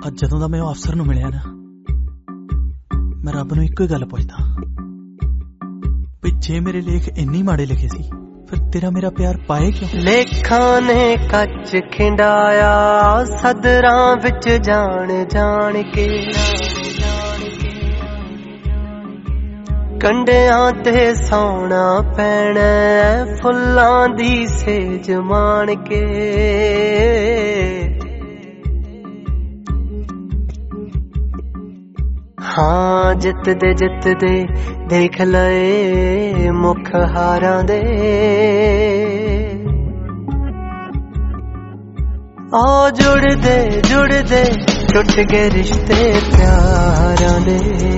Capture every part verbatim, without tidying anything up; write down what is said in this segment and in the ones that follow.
ਅੱਜ ਜਦੋਂ ਦਾ ਮੈਂ ਉਹ ਅਫਸਰ ਨੂੰ ਮਿਲਿਆ ਨਾ, ਮੈਂ ਰੱਬ ਨੂੰ ਇੱਕੋ ਹੀ ਗੱਲ ਪੁੱਛਦਾ ਵੀ ਜੇ ਮੇਰੇ ਲੇਖ ਇੰਨੀ ਮਾੜੇ ਲਿਖੇ ਸੀ ਫਿਰ ਤੇਰਾ ਮੇਰਾ ਪਿਆਰ ਪਾਏ ਕਿਉਂ? ਲੇਖਾਂ ਨੇ ਕੱਚ ਖਿੰਡਾਇਆ ਸਦਰਾਂ ਵਿੱਚ ਜਾਣ ਜਾਣ ਕੇ, ਕੰਡਿਆਂ ਤੇ ਸੌਣਾ ਪੈਣਾ ਫੁੱਲਾਂ ਦੀ ਸੇਜ ਮਾਣ ਕੇ। ਹਾਂ ਜਿੱਤਦੇ ਜਿੱਤਦੇ ਦੇਖ ਲਏ ਮੁਖ ਹਾਰਾਂ ਦੇ, ਆ ਜੁੜਦੇ ਜੁੜਦੇ ਟੁੱਟ ਗਏ ਰਿਸ਼ਤੇ ਪਿਆਰਾਂ ਦੇ।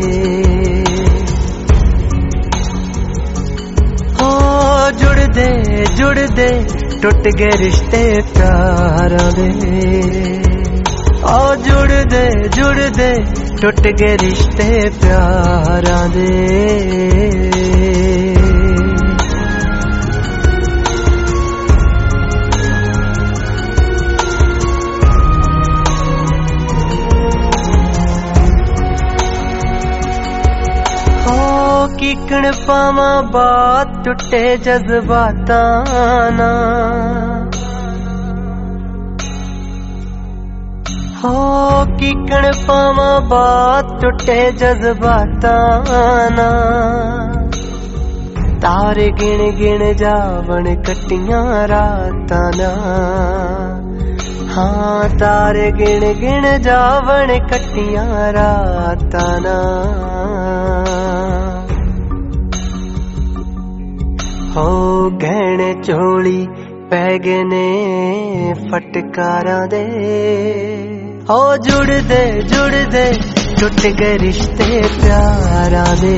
ਆ ਜੁੜਦੇ ਜੁੜਦੇ ਟੁੱਟ ਗਏ ਰਿਸ਼ਤੇ ਪਿਆਰਾਂ ਦੇ, ਆ ਜੁੜਦੇ ਜੁੜਦੇ ਟੁੱਟ ਗਏ ਰਿਸ਼ਤੇ ਪਿਆਰਾਂ ਦੇ। ਹੋ ਕੀਕਣ ਪਾਵਾਂ ਬਾਤ ਟੁੱਟੇ ਜਜ਼ਬਾਤਾਂ ਨਾਲ, ਹੋ ਕੀਕਣ ਪਾਵਾਂ ਬਾਤ ਟੁੱਟੇ ਜਜ਼ਬਾਤਾਂ ਨਾਲ। ਤਾਰੇ ਗਿਣ ਗਿਣ ਜਾਵਣ ਕੱਟੀਆਂ ਰਾਤਾਂ ਨਾਲ, ਹਾਂ ਤਾਰੇ ਗਿਣ ਗਿਣ ਜਾਵਣ ਕੱਟੀਆਂ ਰਾਤਾਂ ਨਾਲ। ਹੋ ਗਹਿਣੇ ਝੋਲੀ ਪੈ ਗਏ ਨੇ ਫਟਕਾਰਾਂ ਦੇ, ਹੋ ਜੁੜਦੇ ਜੁੜਦੇ ਟੁੱਟ ਗਏ ਰਿਸ਼ਤੇ ਪਿਆਰਾਂ ਦੇ।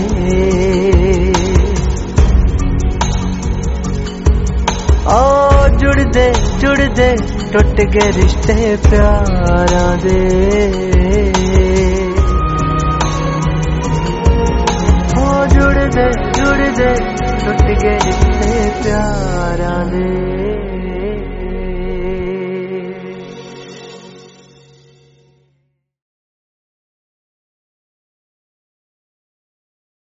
ਓ ਜੁੜਦੇ ਜੁੜਦੇ ਟੁੱਟ ਗਏ ਰਿਸ਼ਤੇ ਪਿਆਰਾਂ ਦੇ। ਹੋ ਜੁੜਦੇ ਜੁੜਦੇ ਟੁੱਟ ਗਏ ਰਿਸ਼ਤੇ ਪਿਆਰਾਂ